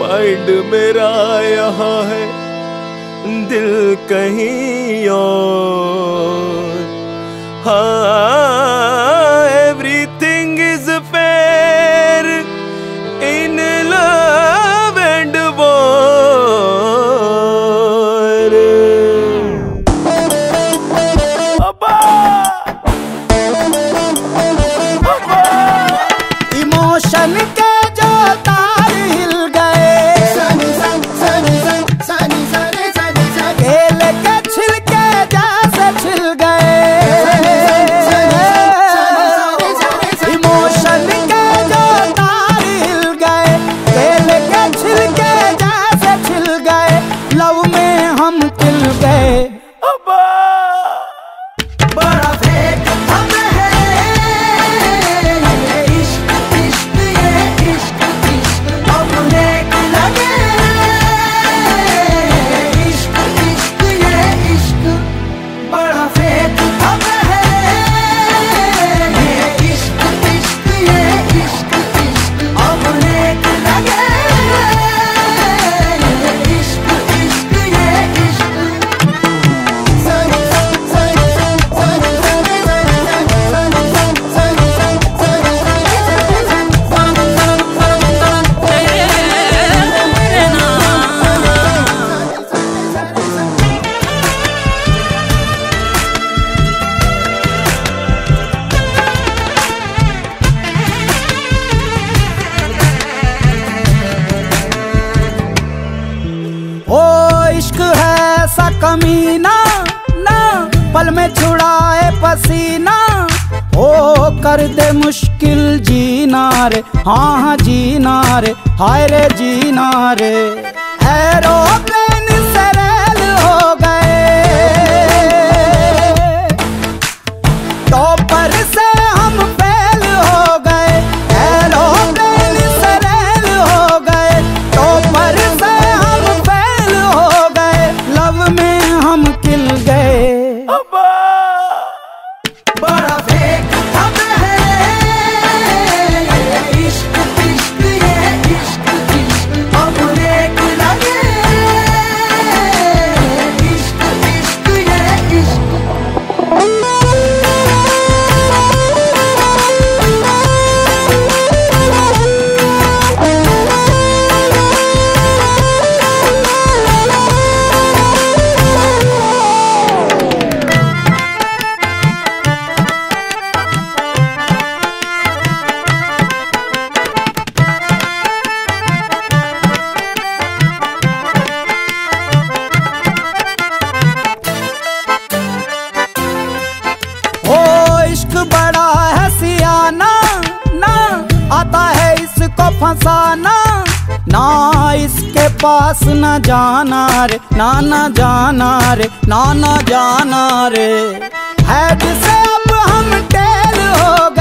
Mind मेरा यहाँ है, दिल कहीं और। हाँ, everything is fair in love and war. Emotion के जो तार हिल गए, केले के छिलके जैसे छिल गए। इमोशन के जो तार हिल गए, केले के छिलके जैसे छिल गए। लव में हम खिल गए। बड़ा फेक हम है ये इश्क इश्क, ये इश्क इश्क अपने लगे। इश्क इश्क ये इश्क, बड़ा फेक हम है ये इश्क इश्क, ये इश्क इश्क अपने लगे। इश्क इश्क ये इश्क। ओ इश्क है ऐसा कमीना, ना पल में छुड़ाए पसीना। ओ कर दे मुश्किल जीना रे, हाँ हाँ जीना रे, हाय रे जीना रे। एरोप्लेन से रेल हो गए, टॉपर से हम फेल हो गए। एरोप्लेन से रेल हो गए, टॉपर से हम फेल हो गए। लव में हम खिल गए। बड़ा फेक हम है ये इश्क इश्क, ये इश्क इश्क अपने लगे। इश्क इश्क ये इश्क। ओ इश्क बड़ा है सियाना, ना आता है इसको फंसाना। ना इसके पास न जाना रे, ना ना जाना रे, ना ना जाना रे। हेड से अब हम टेल हो